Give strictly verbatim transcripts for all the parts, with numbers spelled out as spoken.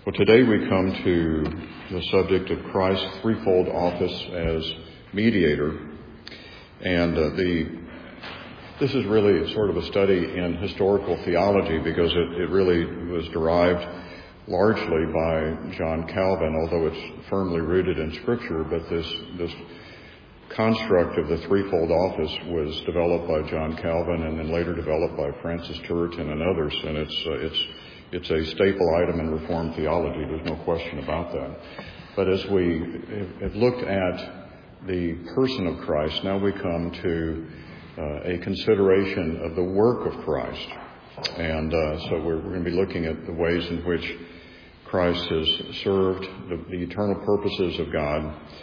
Well, today we come to the subject of Christ's threefold office as mediator. And uh, the this is really sort of a study in historical theology because it, it really was derived largely by John Calvin, although it's firmly rooted in Scripture. But this this construct of the threefold office was developed by John Calvin and then later developed by Francis Turretin and others. And it's uh, it's It's a staple item in Reformed theology. There's no question about that. But as we have looked at the person of Christ, now we come to uh, a consideration of the work of Christ. And uh, so we're, we're going to be looking at the ways in which Christ has served the, the eternal purposes of God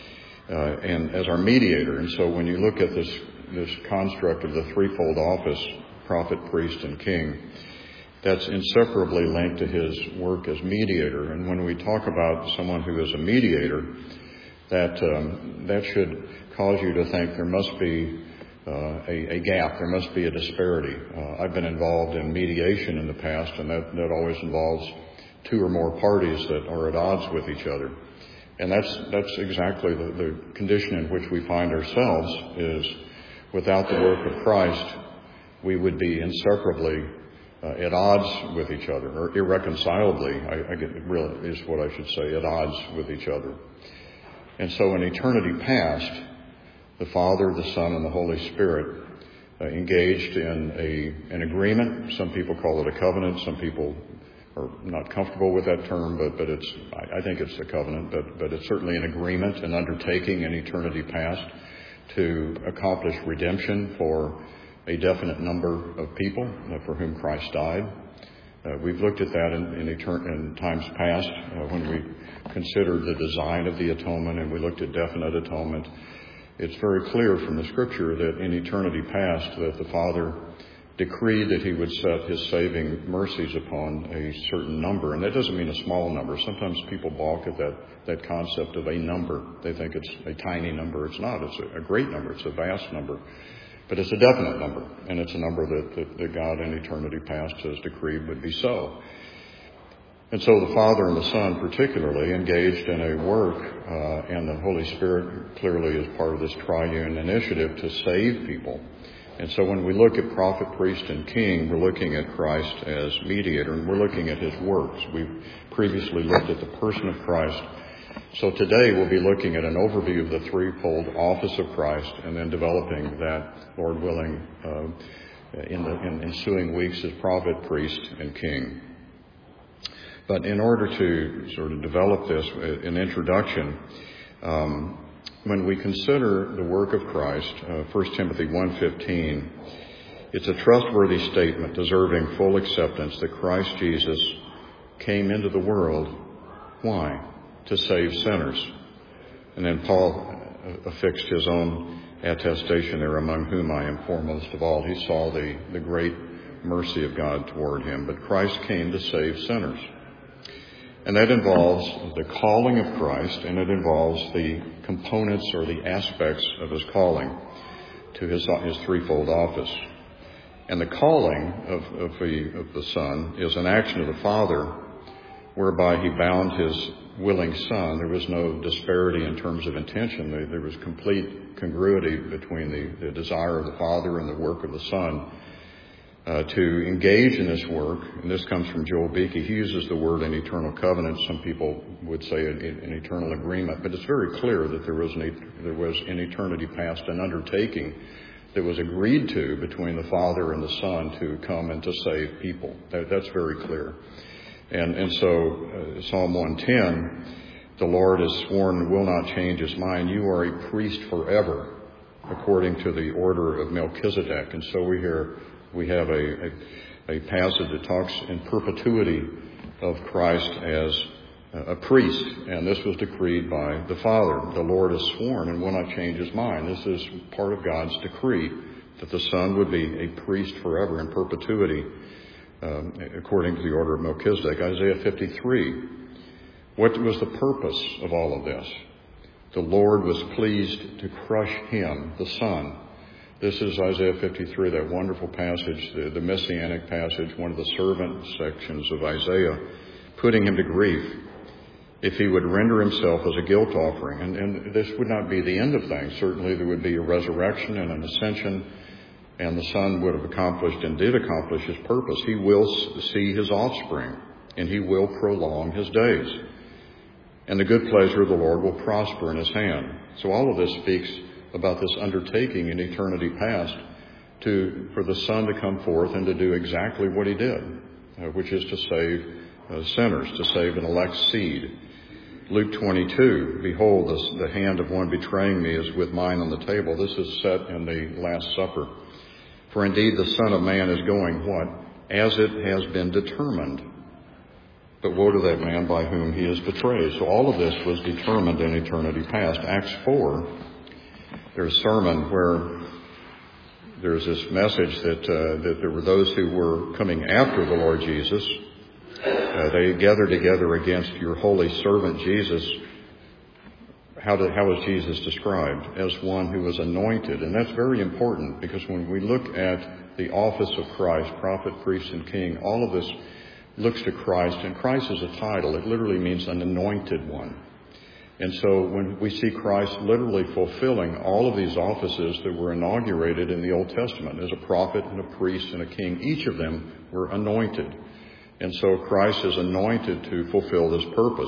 uh, and as our mediator. And so when you look at this, this construct of the threefold office, prophet, priest, and king, that's inseparably linked to his work as mediator. And when we talk about someone who is a mediator, that um, that should cause you to think there must be uh, a, a gap, there must be a disparity. Uh, I've been involved in mediation in the past, and that, that always involves two or more parties that are at odds with each other. And that's that's exactly the, the condition in which we find ourselves, is without the work of Christ, we would be inseparably Uh, at odds with each other, or irreconcilably, I, I get, really is what I should say, at odds with each other. And so in eternity past, the Father, the Son, and the Holy Spirit uh, engaged in a an agreement. Some people call it a covenant. Some people are not comfortable with that term, but, but it's I, I think it's a covenant, but, but it's certainly an agreement, an undertaking in eternity past to accomplish redemption for a definite number of people for whom Christ died. Uh, we've looked at that in, in, etern- in times past uh, when we considered the design of the atonement and we looked at definite atonement. It's very clear from the Scripture that in eternity past that the Father decreed that he would set his saving mercies upon a certain number. And that doesn't mean a small number. Sometimes people balk at that, that concept of a number. They think it's a tiny number. It's not. It's a, a great number. It's a vast number. But it's a definite number, and it's a number that, that, that God in eternity past has decreed would be so. And so the Father and the Son particularly engaged in a work, uh, and the Holy Spirit clearly is part of this triune initiative to save people. And so when we look at prophet, priest, and king, we're looking at Christ as mediator, and we're looking at his works. We've previously looked at the person of Christ. So today we'll be looking at an overview of the threefold office of Christ and then developing that, Lord willing, uh, in the in ensuing weeks as prophet, priest, and king. But in order to sort of develop this, an introduction, um, when we consider the work of Christ, uh, First Timothy one fifteen, it's a trustworthy statement deserving full acceptance that Christ Jesus came into the world. Why? To save sinners. And then Paul affixed his own attestation there, among whom I am foremost of all. He saw the, the great mercy of God toward him. But Christ came to save sinners. And that involves the calling of Christ, and it involves the components or the aspects of his calling to his, his threefold office. And the calling of, of, the, of the Son is an action of the Father whereby he bound his willing Son. There was no disparity in terms of intention. There was complete congruity between the, the desire of the Father and the work of the Son uh, to engage in this work. And this comes from Joel Beeke. He uses the word an eternal covenant. Some people would say an, an eternal agreement. But it's very clear that there was, an, there was in eternity past an undertaking that was agreed to between the Father and the Son to come and to save people. That, that's very clear. And, and so uh, Psalm one ten, the Lord has sworn and will not change his mind. You are a priest forever, according to the order of Melchizedek. And so we hear we have a, a, a passage that talks in perpetuity of Christ as a priest. And this was decreed by the Father. The Lord has sworn and will not change his mind. This is part of God's decree, that the Son would be a priest forever in perpetuity. Um, according to the order of Melchizedek. Isaiah fifty-three. What was the purpose of all of this? The Lord was pleased to crush him, the Son. This is Isaiah fifty-three, that wonderful passage, the, the Messianic passage, one of the servant sections of Isaiah, putting him to grief. if he would render himself as a guilt offering. And, and this would not be the end of things. Certainly there would be a resurrection and an ascension, and the Son would have accomplished and did accomplish his purpose. He will see his offspring, and he will prolong his days. And the good pleasure of the Lord will prosper in his hand. So all of this speaks about this undertaking in eternity past to for the Son to come forth and to do exactly what he did, uh, which is to save uh, sinners, to save an elect seed. Luke twenty-two, behold, the, the hand of one betraying me is with mine on the table. This is set in the Last Supper. For indeed the Son of Man is going, what? As it has been determined. But woe to that man by whom he is betrayed. So all of this was determined in eternity past. Acts four, there's a sermon where there's this message that, uh, that there were those who were coming after the Lord Jesus. Uh, they gathered together against your holy servant Jesus. How, did, how was Jesus described? As one who was anointed. And that's very important, because when we look at the office of Christ, prophet, priest, and king, all of this looks to Christ. And Christ is a title. It literally means an anointed one. And so when we see Christ literally fulfilling all of these offices that were inaugurated in the Old Testament, as a prophet and a priest and a king, each of them were anointed. And so Christ is anointed to fulfill this purpose.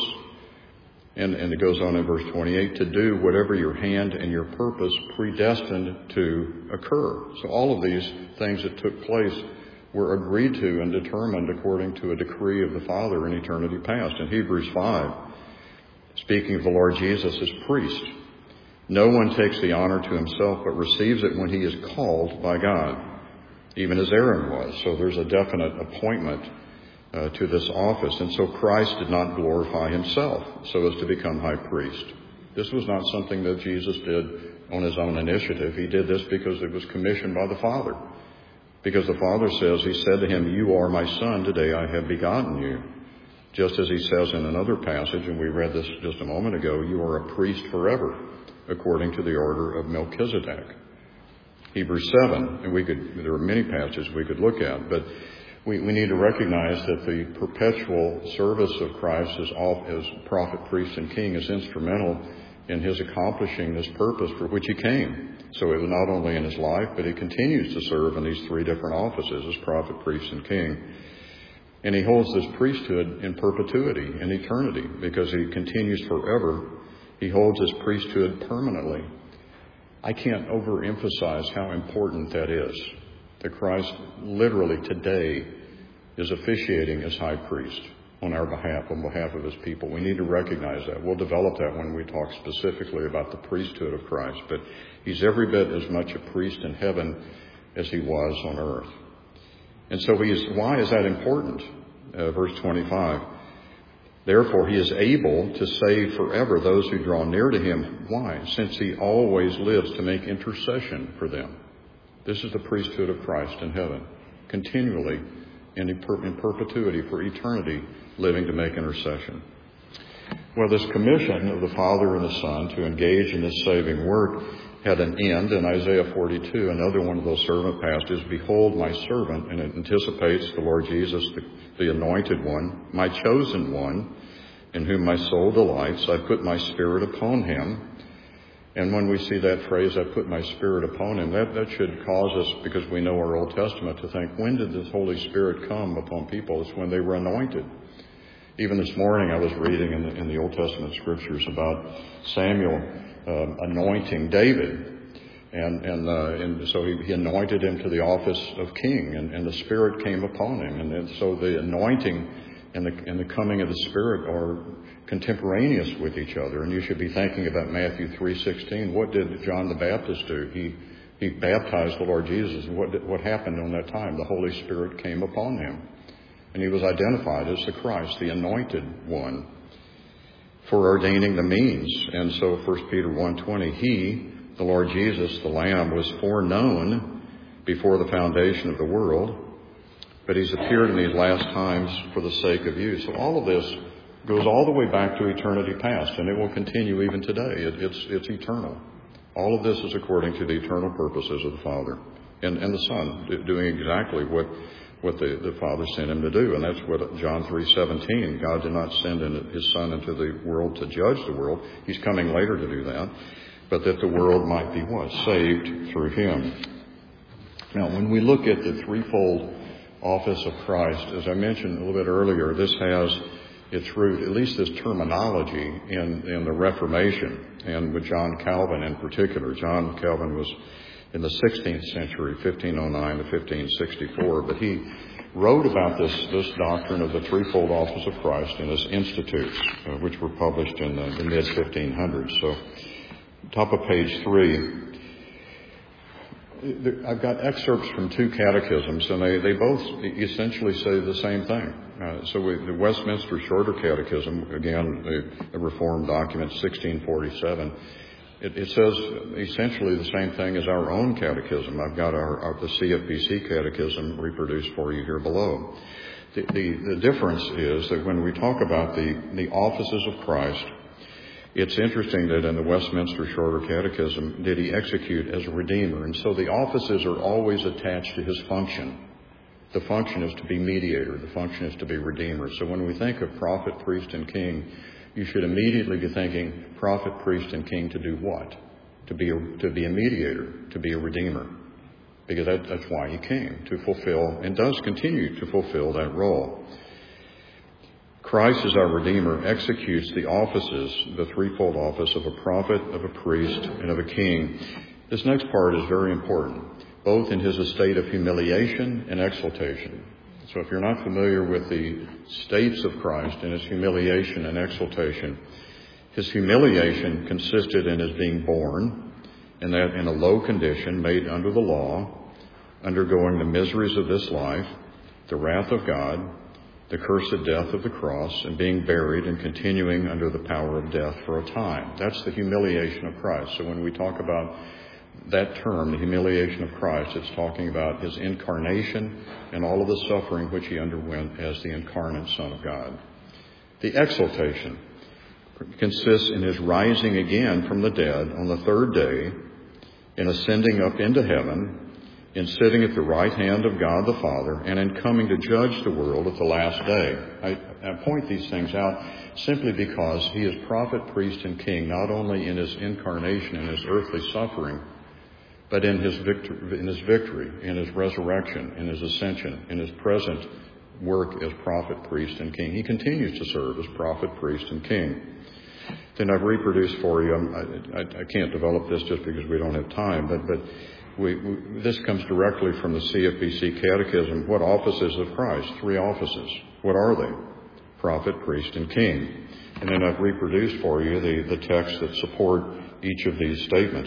And, and it goes on in verse twenty-eight, to do whatever your hand and your purpose predestined to occur. So all of these things that took place were agreed to and determined according to a decree of the Father in eternity past. In Hebrews five, speaking of the Lord Jesus as priest, no one takes the honor to himself, but receives it when he is called by God, even as Aaron was. So there's a definite appointment Uh, to this office. And so Christ did not glorify himself so as to become high priest. This was not something that Jesus did on his own initiative. He did this because it was commissioned by the Father. Because the Father says, he said to him, you are my son, today I have begotten you. Just as he says in another passage, and we read this just a moment ago, you are a priest forever, according to the order of Melchizedek. Hebrews seven, and we could, there are many passages we could look at, but We, we need to recognize that the perpetual service of Christ as, all, as prophet, priest, and king is instrumental in his accomplishing this purpose for which he came. So it was not only in his life, but he continues to serve in these three different offices as prophet, priest, and king. And he holds this priesthood in perpetuity, in eternity, because he continues forever. He holds his priesthood permanently. I can't overemphasize how important that is. That Christ literally today is officiating as high priest on our behalf, on behalf of his people. We need to recognize that. We'll develop that when we talk specifically about the priesthood of Christ. But he's every bit as much a priest in heaven as he was on earth. And so he is, why is that important? Uh, verse twenty-five. Therefore he is able to save forever those who draw near to him. Why? Since he always lives to make intercession for them. This is the priesthood of Christ in heaven, continually in, in perpetuity for eternity, living to make intercession. Well, this commission of the Father and the Son to engage in this saving work had an end in Isaiah forty-two, another one of those servant passages. Behold my servant, and it anticipates the Lord Jesus, the, the anointed one, my chosen one, in whom my soul delights. I put my spirit upon him. And when we see that phrase, I put my spirit upon him, that, that should cause us, because we know our Old Testament, to think, when did this Holy Spirit come upon people? It's when they were anointed. Even this morning I was reading in the, in the Old Testament scriptures about Samuel um, anointing David. And, and, uh, and so he, he anointed him to the office of king, and, and the Spirit came upon him. And, and so the anointing and the, and the coming of the Spirit are contemporaneous with each other. And you should be thinking about Matthew three sixteen. What did John the Baptist do? He he baptized the Lord Jesus. And what did, what happened on that time? The Holy Spirit came upon him. And he was identified as the Christ, the anointed one, for ordaining the means. And so First Peter one twenty, he, the Lord Jesus, the Lamb, was foreknown before the foundation of the world, but he's appeared in these last times for the sake of you. So all of this goes all the way back to eternity past, and it will continue even today. It, it's, it's eternal. All of this is according to the eternal purposes of the Father and, and the Son, doing exactly what, what the, the Father sent him to do. And that's what John three seventeen, God did not send in his Son into the world to judge the world. He's coming later to do that. But that the world might be what? Saved through him. Now, when we look at the threefold office of Christ, as I mentioned a little bit earlier, this has its root, at least this terminology, in, in the Reformation, and with John Calvin in particular. John Calvin was in the sixteenth century, fifteen oh nine to fifteen sixty-four, but he wrote about this, this doctrine of the threefold office of Christ in his Institutes, uh, which were published in the, the mid fifteen hundreds. So, top of page three, I've got excerpts from two catechisms, and they, they both essentially say the same thing. Uh, so we, the Westminster Shorter Catechism, again, a, a Reformed document, sixteen forty-seven, it, it says essentially the same thing as our own catechism. I've got our, our the C F B C catechism reproduced for you here below. The, the, the difference is that when we talk about the, the offices of Christ, it's interesting that in the Westminster Shorter Catechism, did he execute as a redeemer? And so the offices are always attached to his function. The function is to be mediator. The function is to be redeemer. So when we think of prophet, priest, and king, you should immediately be thinking prophet, priest, and king to do what? To be a, to be a mediator, to be a redeemer. Because that, that's why he came, to fulfill, and does continue to fulfill that role. Christ, as our Redeemer, executes the offices, the threefold office of a prophet, of a priest, and of a king. This next part is very important, both in his estate of humiliation and exaltation. So if you're not familiar with the states of Christ and his humiliation and exaltation, his humiliation consisted in his being born, and that in a low condition, made under the law, undergoing the miseries of this life, the wrath of God, the cursed death of the cross, and being buried and continuing under the power of death for a time. That's the humiliation of Christ. So when we talk about that term, the humiliation of Christ, it's talking about his incarnation and all of the suffering which he underwent as the incarnate Son of God. The exaltation consists in his rising again from the dead on the third day, in ascending up into heaven, in sitting at the right hand of God the Father, and in coming to judge the world at the last day. I, I point these things out simply because he is prophet, priest, and king, not only in his incarnation and his earthly suffering, but in his, victor- in his victory, in his resurrection, in his ascension, in his present work as prophet, priest, and king. He continues to serve as prophet, priest, and king. Then I've reproduced for you, I, I, I can't develop this just because we don't have time, but, but We, we, this comes directly from the C F B C Catechism. What offices of Christ? Three offices. What are they? Prophet, priest, and king. And then I've reproduced for you the, the texts that support each of these statements.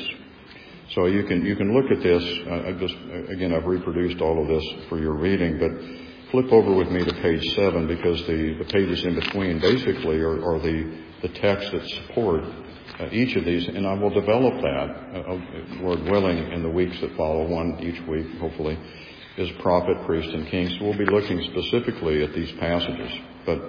So you can you can look at this. I just again I've reproduced all of this for your reading, but flip over with me to page seven, because the, the pages in between basically are, are the the texts that support Uh, each of these, and I will develop that, uh, Lord willing, in the weeks that follow, one each week, hopefully, is prophet, priest, and king. So we'll be looking specifically at these passages. But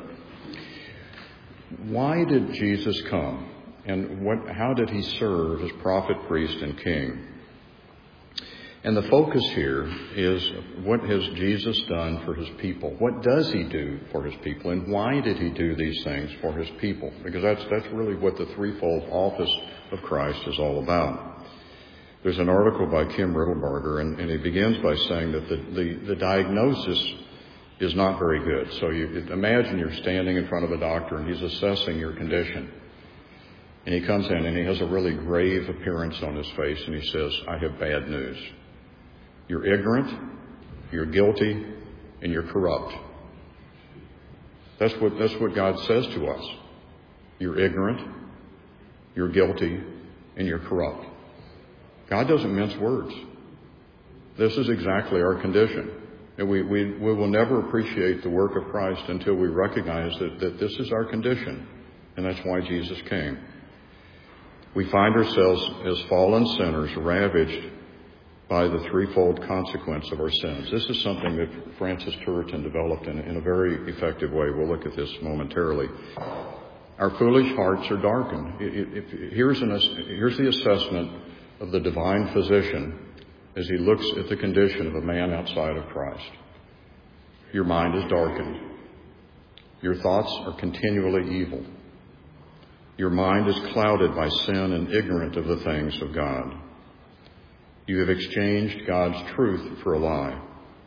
why did Jesus come? And what, how did he serve as prophet, priest, and king? And the focus here is, what has Jesus done for his people? What does he do for his people? And why did he do these things for his people? Because that's that's really what the threefold office of Christ is all about. There's an article by Kim Riddlebarger, and, and he begins by saying that the, the, the diagnosis is not very good. So you imagine you're standing in front of a doctor, and he's assessing your condition. And he comes in, and he has a really grave appearance on his face, and he says, "I have bad news. You're ignorant, you're guilty, and you're corrupt." That's what, that's what God says to us. You're ignorant, you're guilty, and you're corrupt. God doesn't mince words. This is exactly our condition. And we, we, we will never appreciate the work of Christ until we recognize that, that this is our condition. And that's why Jesus came. We find ourselves as fallen sinners, ravaged by the threefold consequence of our sins. This is something that Francis Turretin developed in, in a very effective way. We'll look at this momentarily. Our foolish hearts are darkened. It, it, here's, an, here's the assessment of the divine physician as he looks at the condition of a man outside of Christ. Your mind is darkened. Your thoughts are continually evil. Your mind is clouded by sin and ignorant of the things of God. You have exchanged God's truth for a lie.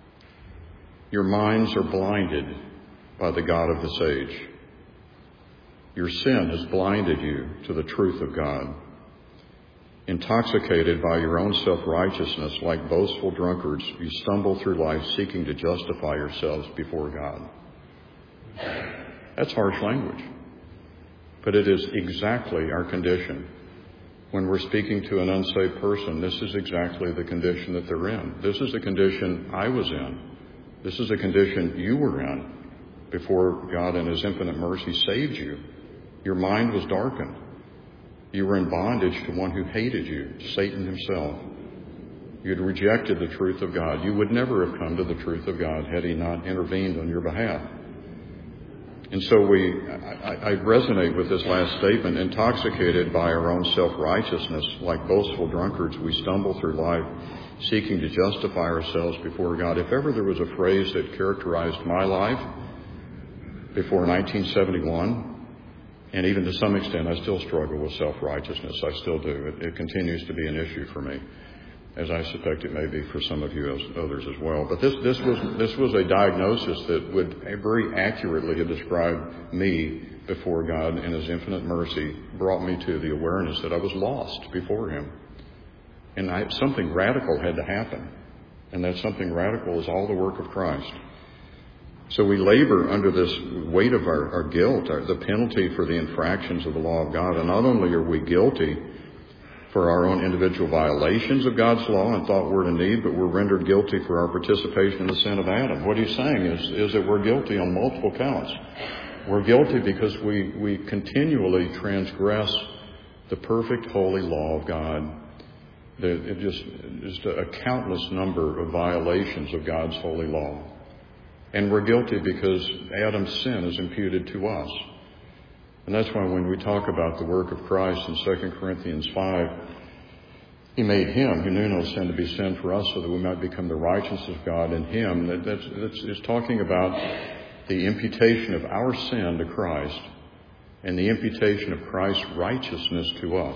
Your minds are blinded by the God of this age. Your sin has blinded you to the truth of God. Intoxicated by your own self-righteousness, like boastful drunkards, you stumble through life seeking to justify yourselves before God. That's harsh language. But it is exactly our condition. When we're speaking to an unsaved person, this is exactly the condition that they're in. This is the condition I was in. This is the condition you were in before God in His infinite mercy saved you. Your mind was darkened. You were in bondage to one who hated you, Satan himself. You had rejected the truth of God. You would never have come to the truth of God had He not intervened on your behalf. And so we, I, I resonate with this last statement. Intoxicated by our own self-righteousness, like boastful drunkards, we stumble through life seeking to justify ourselves before God. If ever there was a phrase that characterized my life before nineteen seventy-one, and even to some extent I still struggle with self-righteousness. I still do. It, it continues to be an issue for me, as I suspect it may be for some of you as others as well. But this, this was this was a diagnosis that would very accurately have described me before God in His infinite mercy, brought me to the awareness that I was lost before Him. And I, something radical had to happen. And that something radical is all the work of Christ. So we labor under this weight of our, our guilt, our, the penalty for the infractions of the law of God. And not only are we guilty for our own individual violations of God's law in thought, word, and deed, but we're rendered guilty for our participation in the sin of Adam. What he's saying is, is that we're guilty on multiple counts. We're guilty because we, we continually transgress the perfect, holy law of God. It just, just a countless number of violations of God's holy law. And we're guilty because Adam's sin is imputed to us. And that's why when we talk about the work of Christ in Second Corinthians five, He made Him who knew no sin to be sin for us so that we might become the righteousness of God in Him. That, that's, that's it's talking about the imputation of our sin to Christ and the imputation of Christ's righteousness to us.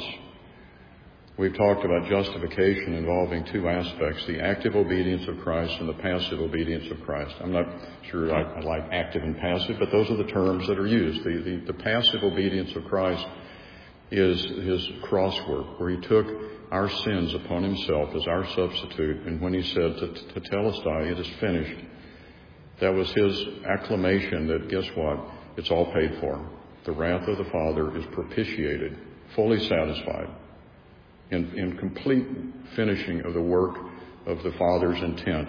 We've talked about justification involving two aspects, the active obedience of Christ and the passive obedience of Christ. I'm not sure I, I like active and passive, but those are the terms that are used. The, the, the passive obedience of Christ is His cross work, where He took our sins upon Himself as our substitute. And when He said to, to Telestai, it is finished, that was His acclamation that, guess what? It's all paid for. The wrath of the Father is propitiated, fully satisfied. In, in complete finishing of the work of the Father's intent.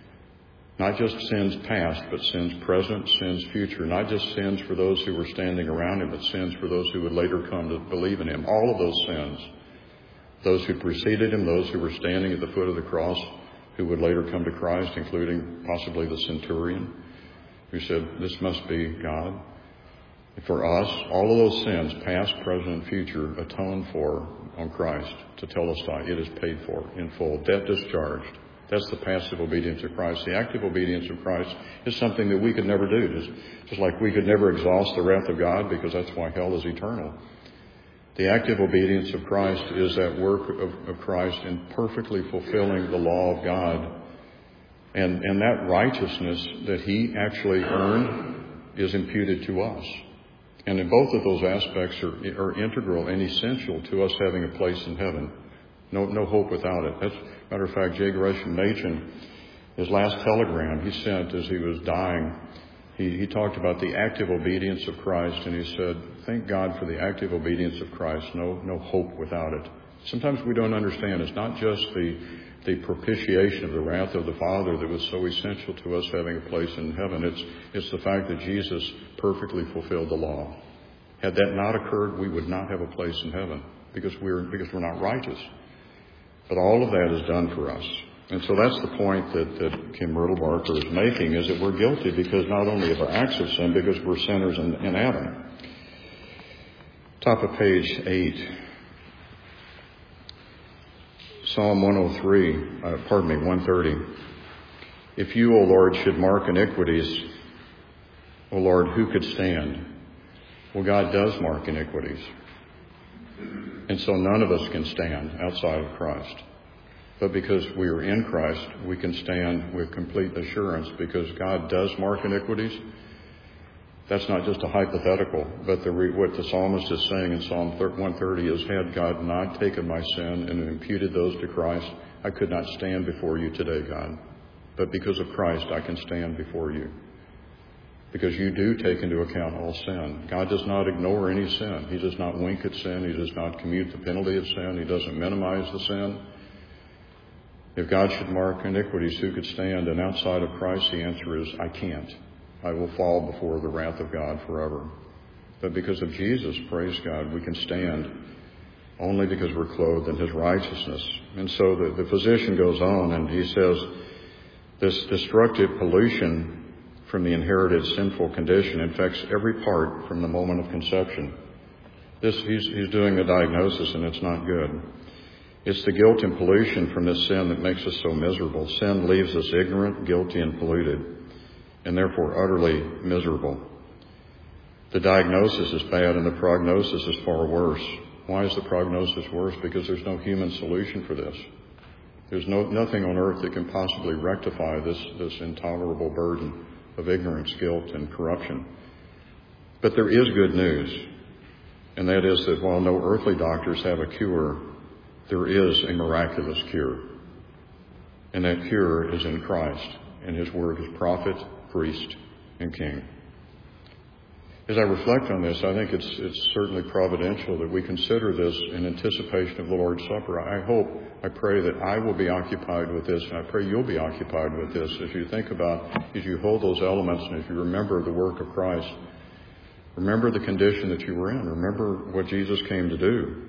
Not just sins past, but sins present, sins future. Not just sins for those who were standing around Him, but sins for those who would later come to believe in Him. All of those sins. Those who preceded Him, those who were standing at the foot of the cross, who would later come to Christ, including possibly the centurion, who said, "This must be God." For us, all of those sins, past, present, and future, atoned for on Christ to Telestai. It is paid for in full, debt discharged. That's the passive obedience of Christ. The active obedience of Christ is something that we could never do. Just, just like we could never exhaust the wrath of God, because that's why hell is eternal. The active obedience of Christ is that work of, of Christ in perfectly fulfilling the law of God. And, and that righteousness that He actually earned is imputed to us. And in both of those aspects are, are integral and essential to us having a place in heaven. No, no hope without it. That's, matter of fact, J. Gresham Machen, his last telegram he sent as he was dying, he, he talked about the active obedience of Christ, and he said, "Thank God for the active obedience of Christ. No, no hope without it." Sometimes we don't understand. It's not just the the propitiation of the wrath of the Father that was so essential to us having a place in heaven. It's, it's the fact that Jesus perfectly fulfilled the law. Had that not occurred, we would not have a place in heaven because we're, because we're not righteous. But all of that is done for us. And so that's the point that, that Kim Myrtle Barker is making, is that we're guilty because not only of our acts of sin, because we're sinners in, in Adam. Top of page eight. Psalm one oh three, uh, pardon me, one thirty. If you, O Lord, should mark iniquities, O Lord, who could stand? Well, God does mark iniquities. And so none of us can stand outside of Christ. But because we are in Christ, we can stand with complete assurance because God does mark iniquities. That's not just a hypothetical, but the, what the psalmist is saying in Psalm one thirty is, had God not taken my sin and imputed those to Christ, I could not stand before you today, God. But because of Christ, I can stand before you. Because you do take into account all sin. God does not ignore any sin. He does not wink at sin. He does not commute the penalty of sin. He doesn't minimize the sin. If God should mark iniquities, who could stand? And outside of Christ, the answer is, I can't. I will fall before the wrath of God forever. But because of Jesus, praise God, we can stand only because we're clothed in his righteousness. And so the, the physician goes on and he says, this destructive pollution from the inherited sinful condition infects every part from the moment of conception. This, he's, he's doing the diagnosis, and it's not good. It's the guilt and pollution from this sin that makes us so miserable. Sin leaves us ignorant, guilty, and polluted, and therefore utterly miserable. The diagnosis is bad, and the prognosis is far worse. Why is the prognosis worse? Because there's no human solution for this. There's no, nothing on earth that can possibly rectify this, this intolerable burden of ignorance, guilt, and corruption. But there is good news, and that is that while no earthly doctors have a cure, there is a miraculous cure. And that cure is in Christ, and his word is prophet, priest, and king. As I reflect on this, I think it's it's certainly providential that we consider this in anticipation of the Lord's Supper. I hope, I pray that I will be occupied with this, and I pray you'll be occupied with this as you think about, as you hold those elements, and as you remember the work of Christ. Remember the condition that you were in. Remember what Jesus came to do.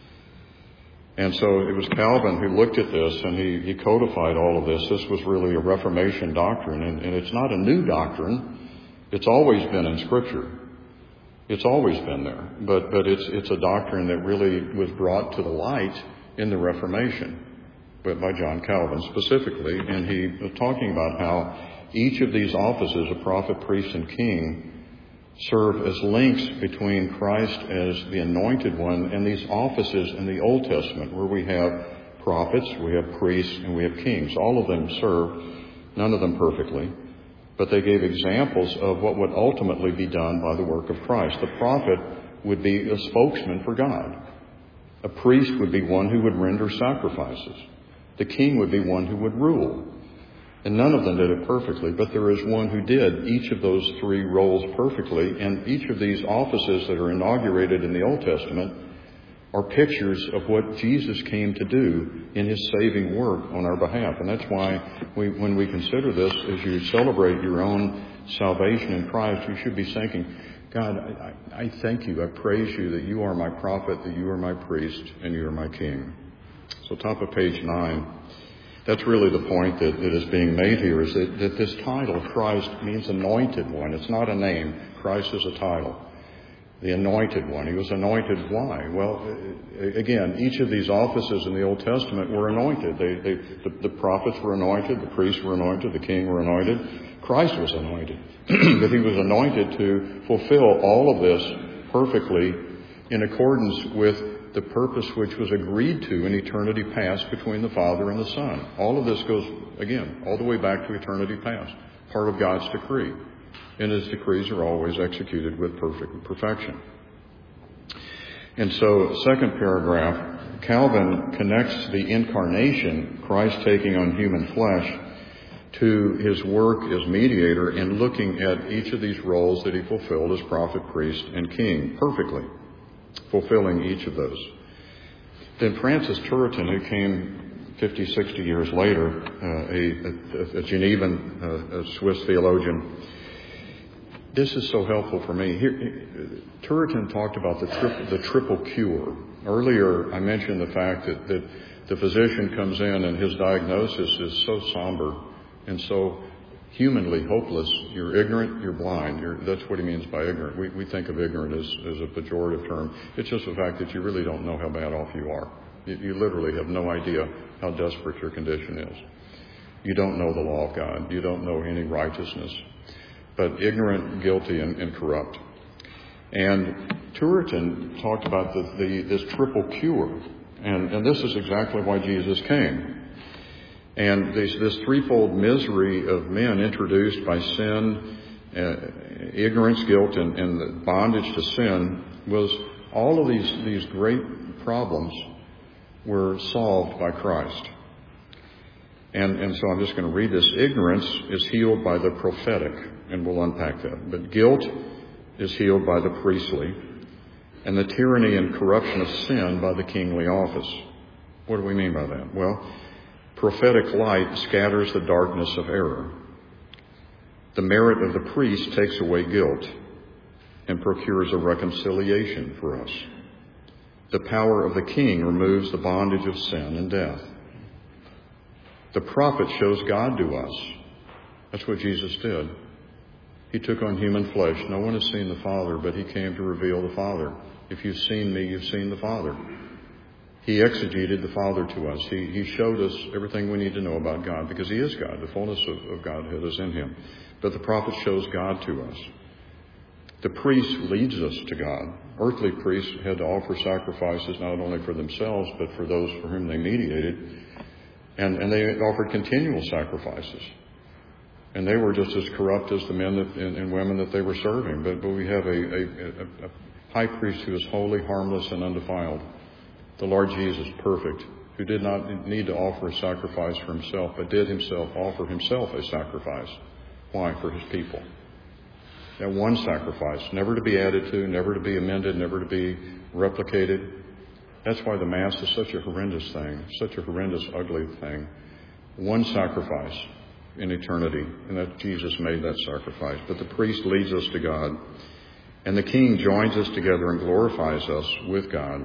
And so it was Calvin who looked at this, and he, he codified all of this. This was really a Reformation doctrine, and, and it's not a new doctrine. It's always been in Scripture. It's always been there, but but it's it's a doctrine that really was brought to the light in the Reformation, but by John Calvin specifically, and he was talking about how each of these offices, a prophet, priest, and king, serve as links between Christ as the anointed one and these offices in the Old Testament, where we have prophets, we have priests, and we have kings. All of them served, none of them perfectly, but they gave examples of what would ultimately be done by the work of Christ. The prophet would be a spokesman for God. A priest would be one who would render sacrifices. The king would be one who would rule. And none of them did it perfectly, but there is one who did each of those three roles perfectly, and each of these offices that are inaugurated in the Old Testament are pictures of what Jesus came to do in his saving work on our behalf. And that's why we, when we consider this, as you celebrate your own salvation in Christ, you should be thinking, God, I, I thank you, I praise you that you are my prophet, that you are my priest, and you are my king. So top of page nine, that's really the point that, that is being made here, is that, that this title, Christ, means anointed one. It's not a name. Christ is a title. The anointed one. He was anointed. Why? Well, again, each of these offices in the Old Testament were anointed. They, they, the, the prophets were anointed, the priests were anointed, the king were anointed. Christ was anointed. But he was anointed to fulfill all of this perfectly in accordance with the purpose which was agreed to in eternity past between the Father and the Son. All of this goes, again, all the way back to eternity past. Part of God's decree. And his decrees are always executed with perfect perfection. And so, second paragraph, Calvin connects the incarnation, Christ taking on human flesh, to his work as mediator and looking at each of these roles that he fulfilled as prophet, priest, and king perfectly, fulfilling each of those. Then Francis Turretin, who came fifty, sixty years later, uh, a, a, a Genevan, uh, a Swiss theologian, this is so helpful for me. Here, Turretin talked about the, tri- the triple cure. Earlier, I mentioned the fact that, that the physician comes in and his diagnosis is so somber and so humanly hopeless. You're ignorant, you're blind. You're, that's what he means by ignorant. We, we think of ignorant as, as a pejorative term. It's just the fact that you really don't know how bad off you are. You, you literally have no idea how desperate your condition is. You don't know the law of God. You don't know any righteousness, but ignorant, guilty, and, and corrupt. And Turretin talked about the, the, this triple cure, and, and this is exactly why Jesus came. And this, this threefold misery of men introduced by sin, uh, ignorance, guilt, and, and the bondage to sin was all of these, these great problems were solved by Christ. And, and so I'm just going to read this. Ignorance is healed by the prophetic, and we'll unpack that. But guilt is healed by the priestly, and the tyranny and corruption of sin by the kingly office. What do we mean by that? Well, prophetic light scatters the darkness of error. The merit of the priest takes away guilt and procures a reconciliation for us. The power of the king removes the bondage of sin and death. The prophet shows God to us. That's what Jesus did. He took on human flesh. No one has seen the Father, but he came to reveal the Father. If you've seen me, you've seen the Father. He exegeted the Father to us. He, he showed us everything we need to know about God, because he is God. The fullness of, of Godhead is in him. But the prophet shows God to us. The priest leads us to God. Earthly priests had to offer sacrifices not only for themselves, but for those for whom they mediated. And, and they offered continual sacrifices. And they were just as corrupt as the men that, and, and women that they were serving. But, but we have a, a, a, a high priest who is holy, harmless, and undefiled. The Lord Jesus, perfect, who did not need to offer a sacrifice for himself, but did himself offer himself a sacrifice. Why? For his people. That one sacrifice, never to be added to, never to be amended, never to be replicated. That's why the Mass is such a horrendous thing, such a horrendous, ugly thing. One sacrifice in eternity, and that Jesus made that sacrifice. But the priest leads us to God, and the King joins us together and glorifies us with God.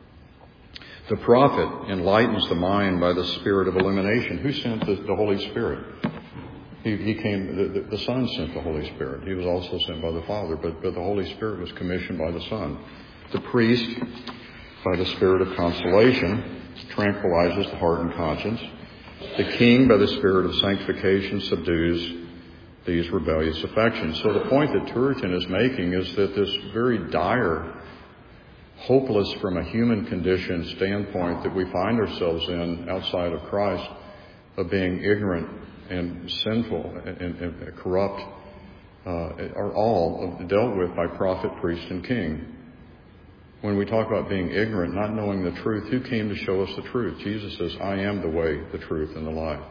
The prophet enlightens the mind by the spirit of illumination. Who sent the, the Holy Spirit? He, he came, the, the, the Son sent the Holy Spirit. He was also sent by the Father, but, but the Holy Spirit was commissioned by the Son. The priest, by the spirit of consolation, tranquilizes the heart and conscience. The King, by the spirit of sanctification, subdues these rebellious affections. So the point that Turretin is making is that this very dire, hopeless from a human condition standpoint that we find ourselves in outside of Christ, of being ignorant and sinful and, and, and corrupt, uh, are all dealt with by prophet, priest, and king. When we talk about being ignorant, not knowing the truth, who came to show us the truth? Jesus says, I am the way, the truth, and the life.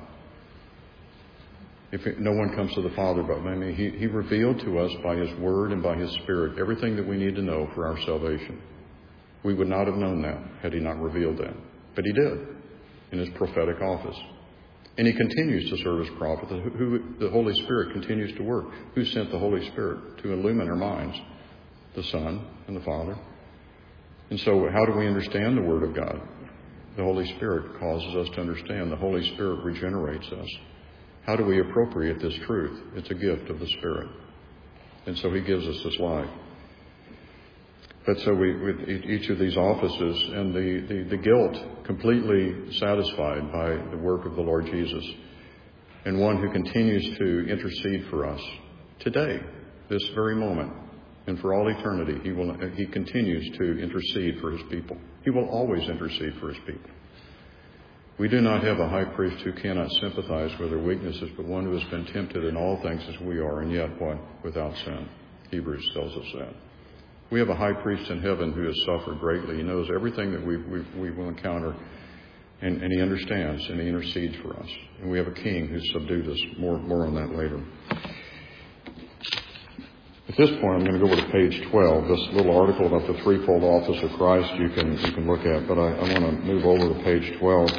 If it, no one comes to the Father but by me, he, he revealed to us by his word and by his spirit everything that we need to know for our salvation. We would not have known that had he not revealed that. But he did in his prophetic office. And he continues to serve as prophet. Who, who, the Holy Spirit continues to work. Who sent the Holy Spirit to illumine our minds? The Son and the Father. And so how do we understand the Word of God? The Holy Spirit causes us to understand. The Holy Spirit regenerates us. How do we appropriate this truth? It's a gift of the Spirit. And so he gives us this life. But so we, with each of these offices, and the, the, the guilt completely satisfied by the work of the Lord Jesus, and one who continues to intercede for us today, this very moment, and for all eternity. He will, he continues to intercede for his people. He will always intercede for his people. We do not have a high priest who cannot sympathize with our weaknesses, but one who has been tempted in all things as we are, and yet what? Without sin. Hebrews tells us that. We have a high priest in heaven who has suffered greatly. He knows everything that we, we, we will encounter, and, and he understands, and he intercedes for us. And we have a king who subdued us. More, more on that later. At this point, I'm going to go over to page twelve. This little article about the threefold office of Christ you can you can look at, but I, I want to move over to page twelve.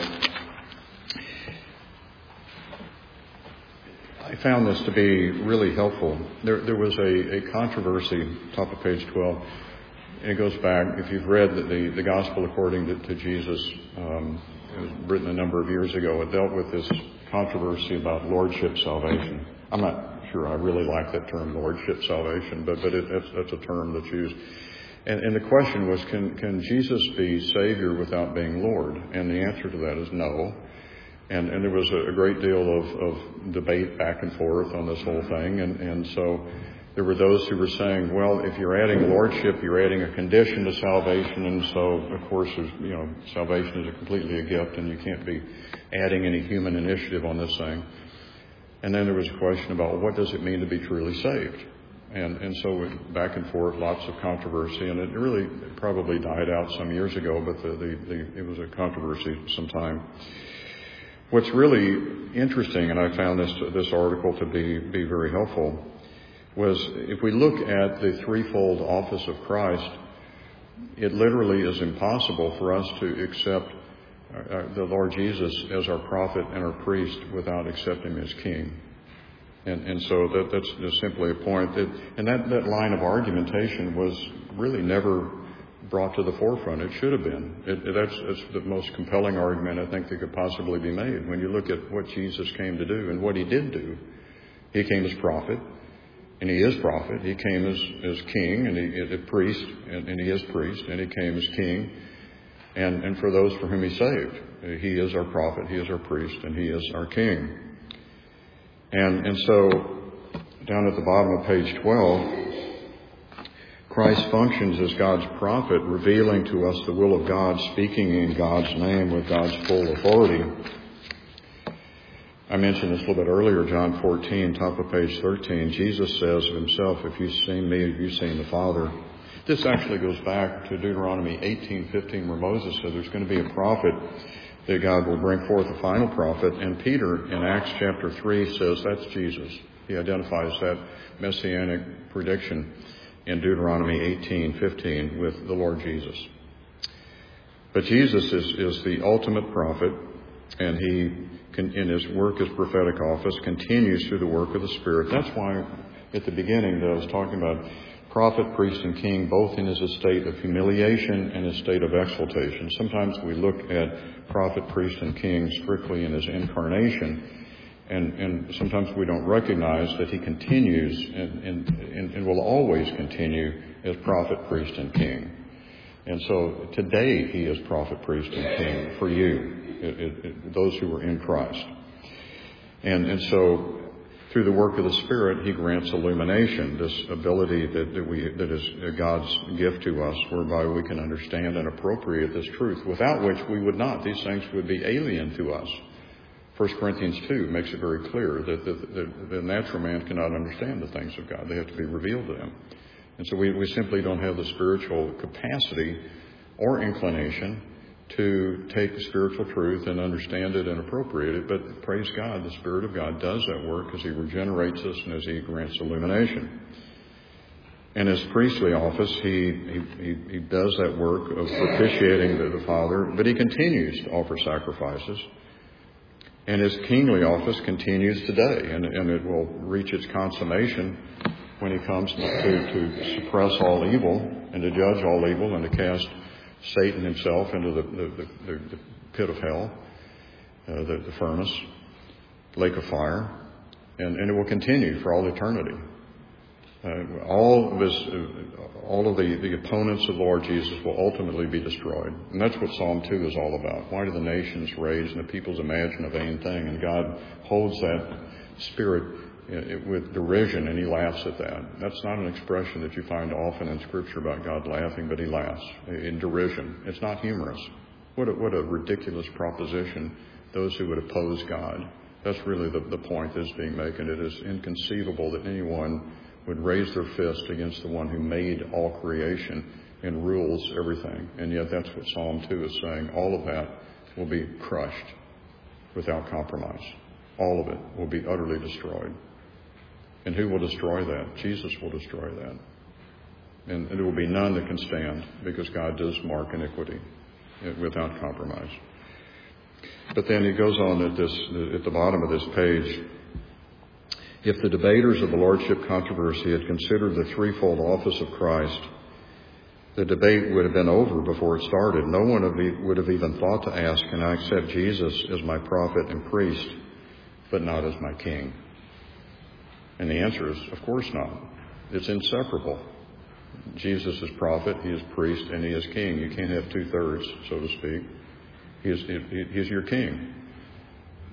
I found this to be really helpful. There, there was a, a controversy, top of page twelve, and it goes back. If you've read the, the, the Gospel according to, to Jesus, um, it was written a number of years ago. It dealt with this controversy about lordship salvation. I'm not sure I really like that term, lordship salvation, but but it, that's, that's a term that's used. And, and the question was, can can Jesus be Savior without being Lord? And the answer to that is no. And, and there was a, a great deal of, of debate back and forth on this whole thing. And, and so there were those who were saying, well, if you're adding lordship, you're adding a condition to salvation. And so, of course, you know, salvation is a completely a gift, and you can't be adding any human initiative on this thing. And then there was a question about what does it mean to be truly saved? And, and so back and forth, lots of controversy. And it really probably died out some years ago, but the, the, the, it was a controversy sometime. What's really interesting, and I found this this article to be, be very helpful, was if we look at the threefold office of Christ, it literally is impossible for us to accept uh, the Lord Jesus as our prophet and our priest without accepting him as king. And, and so that, that's just simply a point. That, and that, that line of argumentation was really never brought to the forefront. It should have been. It, it, that's, that's the most compelling argument I think that could possibly be made. When you look at what Jesus came to do and what he did do, he came as prophet, and he is prophet. He came as, as king, and he a priest, and, and he is priest, and he came as king. And, and for those for whom he saved, he is our prophet, he is our priest, and he is our king. And, and so down at the bottom of page twelve, Christ functions as God's prophet, revealing to us the will of God, speaking in God's name with God's full authority. I mentioned this a little bit earlier, John fourteen, top of page thirteen. Jesus says of himself, if you've seen me, you've seen the Father. This actually goes back to Deuteronomy eighteen fifteen, where Moses said there's going to be a prophet, that God will bring forth a final prophet. And Peter in Acts chapter three says that's Jesus. He identifies that messianic prediction in Deuteronomy eighteen fifteen with the Lord Jesus. But Jesus is, is the ultimate prophet, and he, can, in his work as prophetic office, continues through the work of the Spirit. That's why at the beginning that I was talking about prophet, priest, and king, both in his estate of humiliation and his state of exaltation. Sometimes we look at prophet, priest, and king strictly in his incarnation, and, and sometimes we don't recognize that he continues and, and, and, and will always continue as prophet, priest, and king. And so today he is prophet, priest, and king for you, it, it, it, those who are in Christ. And, and so through the work of the Spirit, he grants illumination, this ability that, that, we, that is God's gift to us, whereby we can understand and appropriate this truth, without which we would not. These things would be alien to us. First Corinthians two makes it very clear that the, the, the natural man cannot understand the things of God. They have to be revealed to him. And so we, we simply don't have the spiritual capacity or inclination to take the spiritual truth and understand it and appropriate it. But praise God, the Spirit of God does that work as he regenerates us and as he grants illumination. In his priestly office, he, he, he does that work of propitiating the, the Father, but he continues to offer sacrifices. And his kingly office continues today, and, and it will reach its consummation when he comes to, to suppress all evil and to judge all evil and to cast Satan himself into the, the, the, the pit of hell, uh, the, the furnace, lake of fire, and, and it will continue for all eternity. Uh, all of his, uh, all of the, the opponents of the Lord Jesus will ultimately be destroyed. And that's what Psalm two is all about. Why do the nations rage and the peoples imagine a vain thing? And God holds that spirit with derision, and he laughs at that. That's not an expression that you find often in Scripture about God laughing, but he laughs in derision. It's not humorous. What a, what a ridiculous proposition, those who would oppose God. That's really the, the point that's being made, and it is inconceivable that anyone would raise their fist against the one who made all creation and rules everything. And yet that's what Psalm two is saying. All of that will be crushed without compromise. All of it will be utterly destroyed. And who will destroy that? Jesus will destroy that. And, and there will be none that can stand, because God does mark iniquity without compromise. But then he goes on at this, at the bottom of this page. If the debaters of the Lordship controversy had considered the threefold office of Christ, the debate would have been over before it started. No one would have even thought to ask, can I accept Jesus as my prophet and priest, but not as my king? And the answer is, of course not. It's inseparable. Jesus is prophet, he is priest, and he is king. You can't have two-thirds, so to speak. He is, he is your king.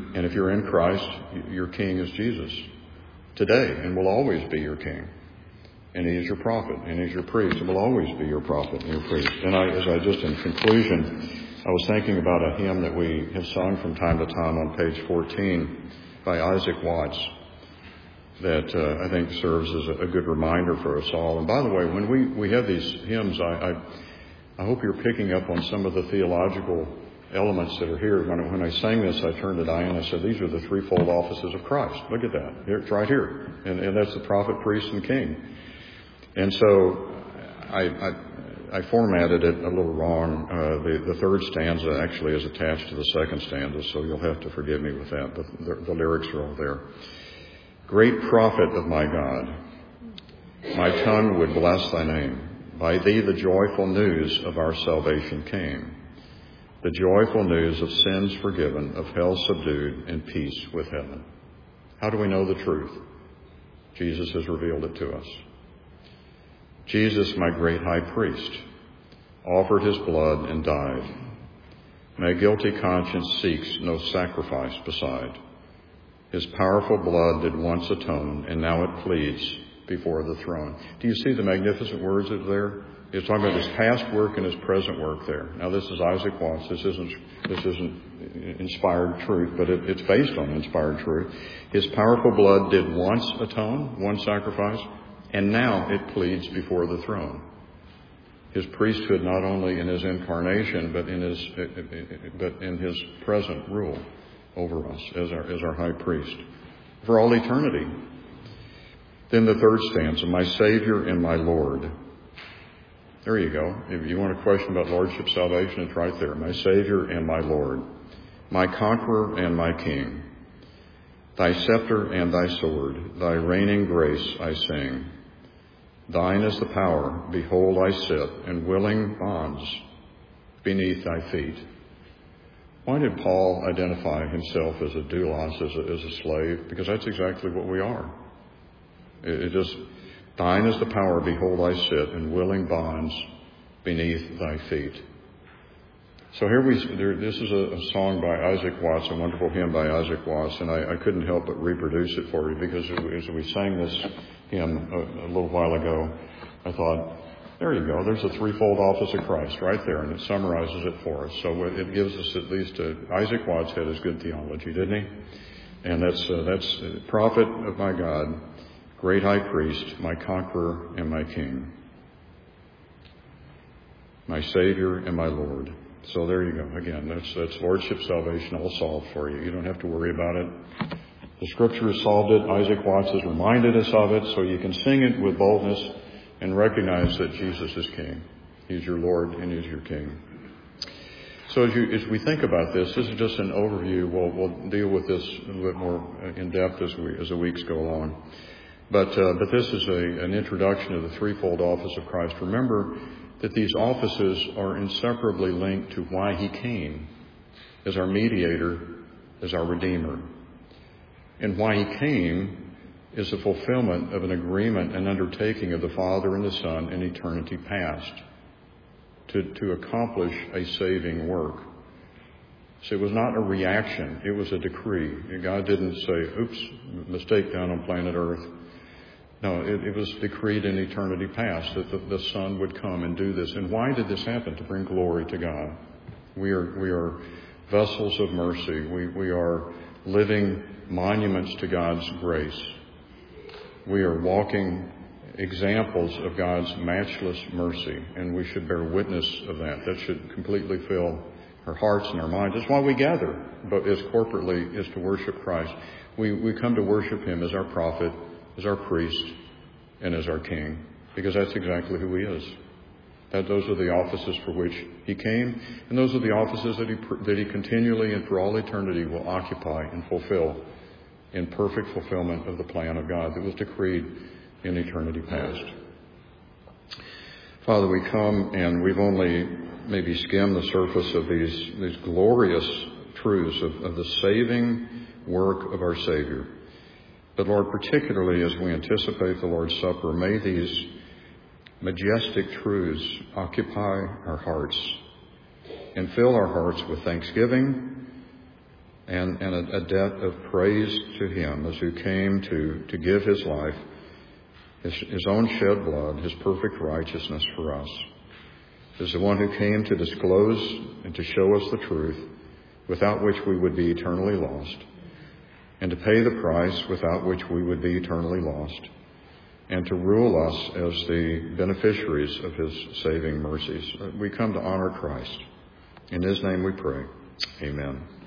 And if you're in Christ, your king is Jesus today and will always be your king. And he is your prophet and he's your priest and will always be your prophet and your priest. And I, as I just in conclusion, I was thinking about a hymn that we have sung from time to time on page fourteen by Isaac Watts that uh, I think serves as a, a good reminder for us all. And by the way, when we, we have these hymns, I, I I hope you're picking up on some of the theological elements that are here. When I, when I sang this, I turned to Diane and I said, these are the threefold offices of Christ. Look at that. Here, it's right here. And, and that's the prophet, priest, and king. And so I, I, I formatted it a little wrong. Uh, the, the third stanza actually is attached to the second stanza, so you'll have to forgive me with that. But the, the lyrics are all there. Great prophet of my God, my tongue would bless thy name. By thee the joyful news of our salvation came. The joyful news of sins forgiven, of hell subdued, and peace with heaven. How do we know the truth? Jesus has revealed it to us. Jesus, my great high priest, offered his blood and died. My guilty conscience seeks no sacrifice beside. His powerful blood did once atone, and now it pleads before the throne. Do you see the magnificent words that are there? It's talking about his past work and his present work there. Now, this is Isaac Watts. This isn't this isn't inspired truth, but it, it's based on inspired truth. His powerful blood did once atone, one sacrifice, and now it pleads before the throne. His priesthood, not only in his incarnation, but in his but in his present rule over us as our as our high priest for all eternity. Then the third stanza, my Savior and my Lord. There you go. If you want a question about Lordship salvation, it's right there. My Savior and my Lord, my Conqueror and my King. Thy scepter and thy sword, thy reigning grace I sing. Thine is the power, behold I sit in willing bonds beneath thy feet. Why did Paul identify himself as a doulos, as a, as a slave? Because that's exactly what we are. It, it just, thine is the power, behold I sit in willing bonds beneath thy feet. So here we, there, this is a, a song by Isaac Watts, a wonderful hymn by Isaac Watts, and I, I couldn't help but reproduce it for you because as we sang this hymn a, a little while ago, I thought, there you go, there's a threefold office of Christ right there, and it summarizes it for us. So it gives us at least a, Isaac Watts had his good theology, didn't he? And that's uh, that's uh, prophet of my God, great high priest, my conqueror and my king, my Savior and my Lord. So there you go. Again, that's that's Lordship salvation all solved for you. You don't have to worry about it. The Scripture has solved it. Isaac Watts has reminded us of it, so you can sing it with boldness and recognize that Jesus is King. He's your Lord and He's your King. So as, you, as we think about this, this is just an overview. We'll, we'll deal with this a little bit more in depth as we as the weeks go along. But uh, but this is a, an introduction to the threefold office of Christ. Remember that these offices are inseparably linked to why He came as our mediator, as our Redeemer. And why He came is the fulfillment of an agreement and undertaking of the Father and the Son in eternity past to, to accomplish a saving work. So it was not a reaction, it was a decree. God didn't say, oops, mistake down on planet Earth. No, it, it was decreed in eternity past that the, the Son would come and do this. And why did this happen? To bring glory to God. We are we are vessels of mercy. We we are living monuments to God's grace. We are walking examples of God's matchless mercy, and we should bear witness of that. That should completely fill our hearts and our minds. That's why we gather, but as corporately, is to worship Christ. We we come to worship Him as our prophet, as our priest, and as our King, because that's exactly who He is. That those are the offices for which He came, and those are the offices that He that He continually and for all eternity will occupy and fulfill in perfect fulfillment of the plan of God that was decreed in eternity past. Father, we come and we've only maybe skimmed the surface of these these glorious truths of, of the saving work of our Savior. But Lord, particularly as we anticipate the Lord's Supper, may these majestic truths occupy our hearts and fill our hearts with thanksgiving and, and a, a debt of praise to him as who came to, to give his life, his, his own shed blood, his perfect righteousness for us. Is the one who came to disclose and to show us the truth, without which we would be eternally lost, and to pay the price without which we would be eternally lost, and to rule us as the beneficiaries of his saving mercies. We come to honor Christ. In his name we pray. Amen.